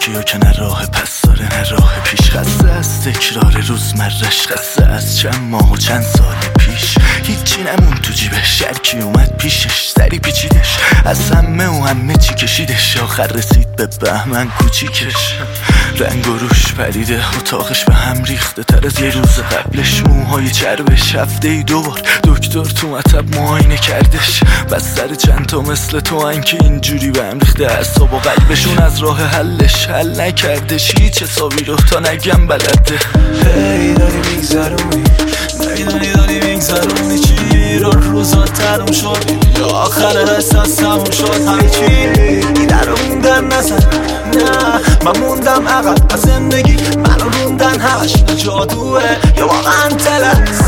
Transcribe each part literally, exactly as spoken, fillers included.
و که نه راه پس داره نه راه پیش. خسته از تکرار روزمرش، خسته از چند ماه و چند سال پیش. هیچی نمون تو جیبش، هرکی اومد پیشش سری پیچیدش، از همه و همه چی کشیدش. آخر رسید به بهمن کوچیکش، رنگ و روش پریده، اتاقش به هم ریخته تر از یه روز قبلش. موهای چربش، هفته ای دوبار دکتر تو مطب معاینه کردش. بس سر چند تا مثل تو هن که اینجوری به هم ریخته اعصاب و قلبشون، از راه حلش حل نکردش هیچ حسابی رو تا نگم بلده. هی داری میگذرونی، نمیدونی داری میگذرونی چی رو، روزا تموم شد یا آخر احساس تموم شد همه چی. ایده رو موندن نزن، نه من موندم عقب از زندگی، منو روندن همش جادوه یا واقعا تلت.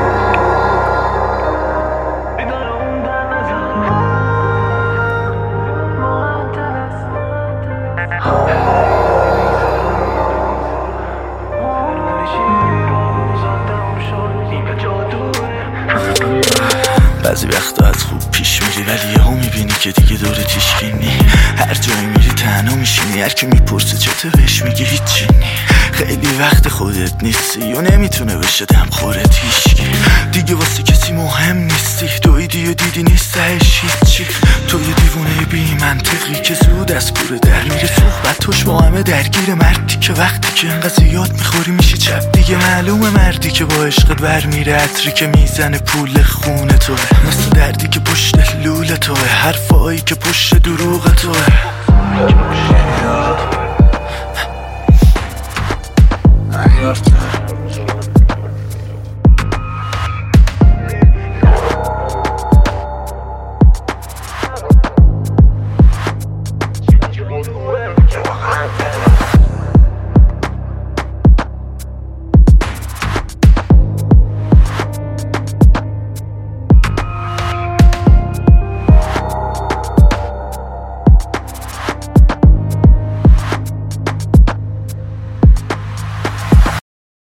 بعضی وقتا از خوب پیش میری ولی یهو میبینی که دیگه دور تیشکینی. هر جایی میری تنها میشینی، هر کی میپرسه چته بهش میگی هیچی نی. خیلی وقت خودت نیستی و نمیتونه بشه دم خورت هیچکی. دیگه واسه کسی مهم نیستی، دویدی و دیدی نیستش هیچی. تو یه دیوونه بی منطقی که زود از کوره در میره، صحبتش با همه درگیر. مردی که وقتی که انقدر زیاد میخوری میشی چپ، دیگه معلومه مردی که با عشقت برمیره. عطری که میزنه پول خونه توه، مثل دردی که پشت لوله توه، حرفایی که پشت دروغ توه. I love to